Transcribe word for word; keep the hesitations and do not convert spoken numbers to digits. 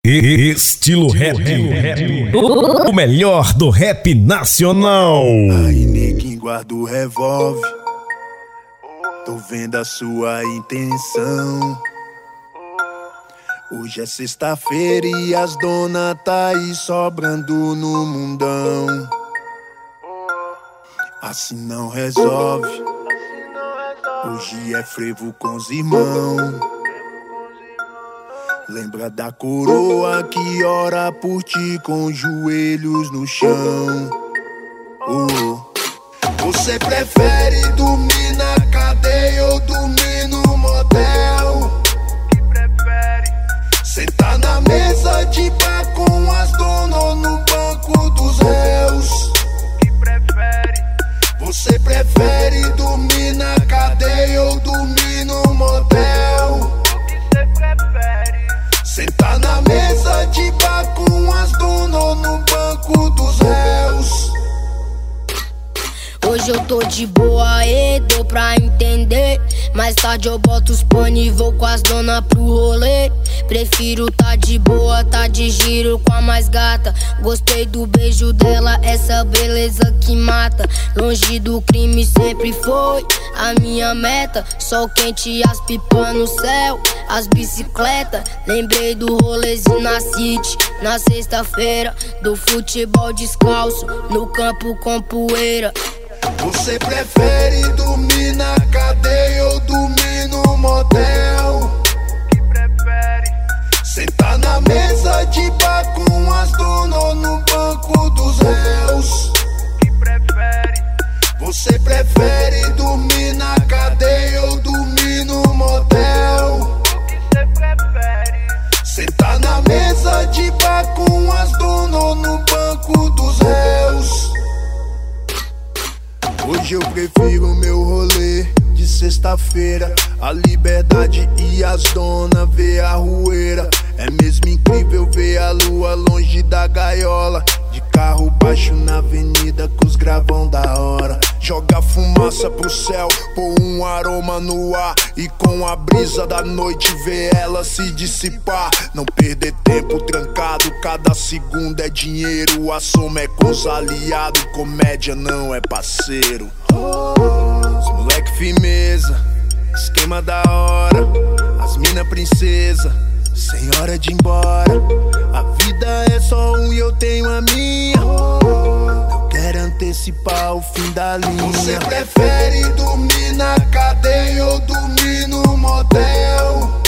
E estilo rap, rap, o melhor do rap nacional. Aí neguinho, guarda o revólver, tô vendo a sua intenção. Hoje é sexta-feira e as dona tá aí sobrando no mundão. Assim não resolve, hoje é frevo com os irmãos. Lembra da coroa que ora por ti com os joelhos no chão. Oh. Você prefere dormir na cadeia ou dormir no motel? Que prefere? Sentar na mesa de bar com as donas ou no banco dos réus? Que prefere? Você prefere dormir na cadeia ou dormir no motel? Sentar na mesa de bar com as donas ou no banco dos réus? Hoje eu tô de boa e deu pra entender. Mais tarde eu boto os pano e vou com as donas pro rolê. Prefiro tá de boa, tá de giro com a mais gata. Gostei do beijo dela, essa beleza que mata. Longe do crime sempre foi a minha meta. Sol quente e as pipas no céu, as bicicletas. Lembrei do rolezinho na city, na sexta-feira, do futebol descalço, no campo com poeira. Você prefere dormir na cadeia ou dormir no motel? Que prefere? Sentar na mesa de bar com as donas ou no banco dos réus? Que prefere? Você prefere dormir na cadeia ou dormir no motel? O que cê prefere? Sentar na mesa de bar com as donas ou no banco dos réus? Hoje eu prefiro meu rolê de sexta-feira, a liberdade e as donas ver a rueira. É mesmo incrível ver a lua longe da gaiola, de carro baixo na avenida com os gravão da hora. Joga fumaça pro céu, pôr um aroma no ar, e com a brisa da noite ver ela se dissipar. Não perder tempo trancado, cada segundo é dinheiro. A soma é com os aliados, comédia não é parceiro. Os moleque firmeza, esquema da hora, as mina princesa, sem hora de ir embora. A vida é só um e eu tenho a minha. Não quero antecipar o fim da linha. Você prefere dormir na cadeia ou dormir no motel?